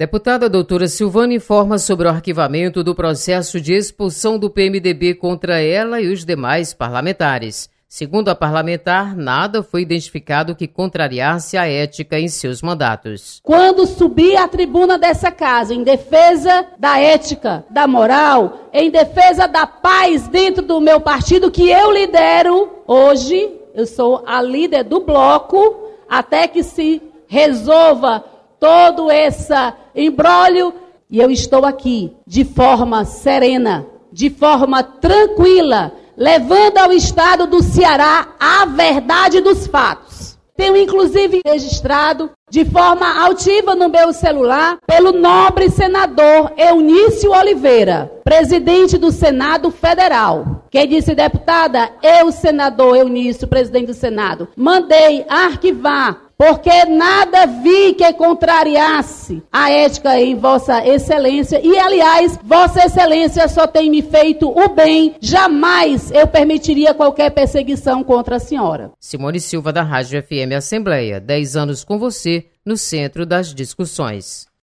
Deputada doutora Silvana informa sobre o arquivamento do processo de expulsão do PMDB contra ela e os demais parlamentares. Segundo a parlamentar, nada foi identificado que contrariasse a ética em seus mandatos. Quando subi à tribuna dessa casa em defesa da ética, da moral, em defesa da paz dentro do meu partido que eu lidero, hoje eu sou a líder do bloco, até que se resolva todo esse imbróglio, e eu estou aqui de forma serena, de forma tranquila, levando ao estado do Ceará a verdade dos fatos. Tenho inclusive registrado de forma altiva no meu celular pelo nobre senador Eunício Oliveira, presidente do Senado Federal. Quem disse, deputada, eu, senador Eunício, presidente do Senado, mandei arquivar, porque nada vi que contrariasse a ética em Vossa Excelência. E, aliás, Vossa Excelência só tem me feito o bem. Jamais eu permitiria qualquer perseguição contra a senhora. Simone Silva, da Rádio FM Assembleia. 10 anos com você, no centro das discussões.